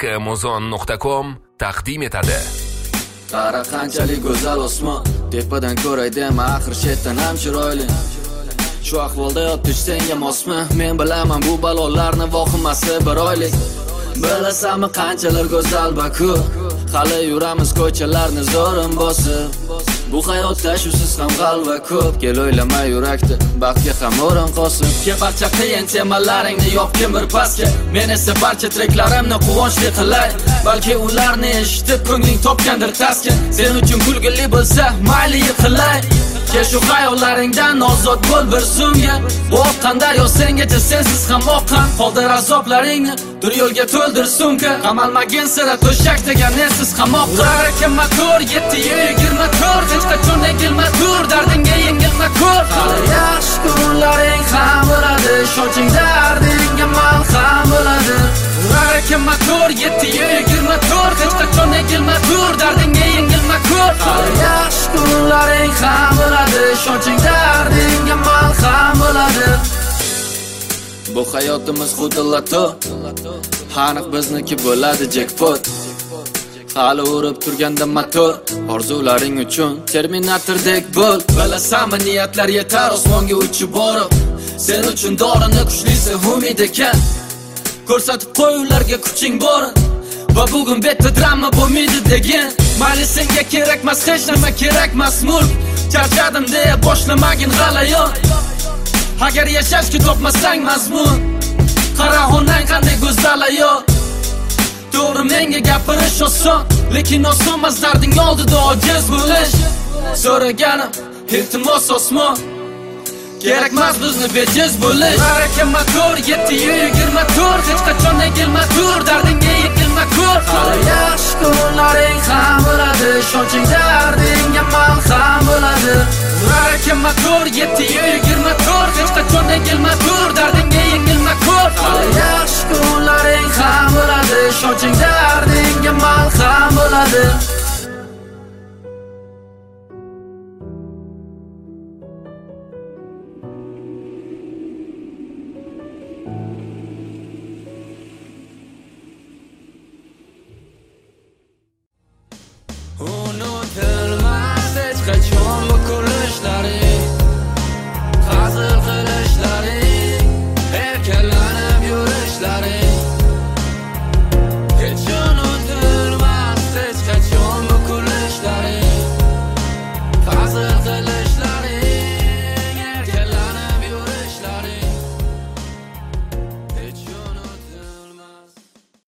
Amazon.com taqdim etadi. Qara qanchalik go'zal osmon, tepadan ko'ray dema, axir chetdan ham chiroyli. Shu ahvolda yotish senga mosmi? Men bilaman bu balolarni vahimasi bir oylik. Bilasanmi qanchalar go'zal Baku, hali yuramiz ko'chalarni zo'rin bosib. Bu hayotda shusiz ham g'alva ko'p, kel o'ylama yurakda baxtga ham o'rin qosim. Ke barcha qiyin temalaringni yopgin bir pastga, men esa barcha treklarimni quvonchli qilay. Balki ularni eshitib ko'ngling topgandir taskin. Sen uchun kulgili bo'lsa mayli yiqilay. Ke shu xayollaringdan ozod bo'l bir zumga. Bu oqqan daryo sengacha sensiz ham oqqan. Qoldir azoblaringni, dur yo'lga to'ldir sumka. Qamalmagin sira to'shak degan nesiz qamoqqa. Kim ko'r 724 hech qachon egilma tur, dardingga yengilma ko'r. Hali yaxshi kunlaring ham bo'ladi, ishonching dardingga malham bo'ladi. Kim ko'r 724 hech qachon egilma tur, dardingga yengilma ko'r. Hali yaxshi kunlaring ham bo'ladi, ishonching dardingga malham bo'ladi. Bu hayotimiz xuddi loto, aniq bizniki bo'ladi jackpot. Hali urib turganda motor, orzularing uchun Terminatordek bo'l. Bilasanmi niyatlar yetar osmonga uchib borib. Sen uchun dorini kuchlisi umid ekan. Ko'rsatib qo'y ularga kuching bor. Va bugun betda drama bo'lmaydi degan. Mayli senga kerakmas hech nima, kerakmas mulk. Charchadim deya boshlamagin g'alayon. Agar yashashga topmasang mazmun, qara onang qanday go'zal ayol. To'g'ri menga gapirish oson, lekin osonmas darding oldida ojiz bo'lish. So'raganim iltimos osmon, kerakmas bizni bejiz bo'lish. Kim ko'r 724 hech qachon egilma tur, dardingga yengilma ko'r. Hali yaxshi kunlaring ham bo'ladi, ishonching dardingga malham bo'ladi. Kim ko'r 724 hech qachon egilma tur, dardingga yengilma ko'r. Hali yaxshi kunlaring ham bo'ladi, ishonching dardingga malham bo'ladi.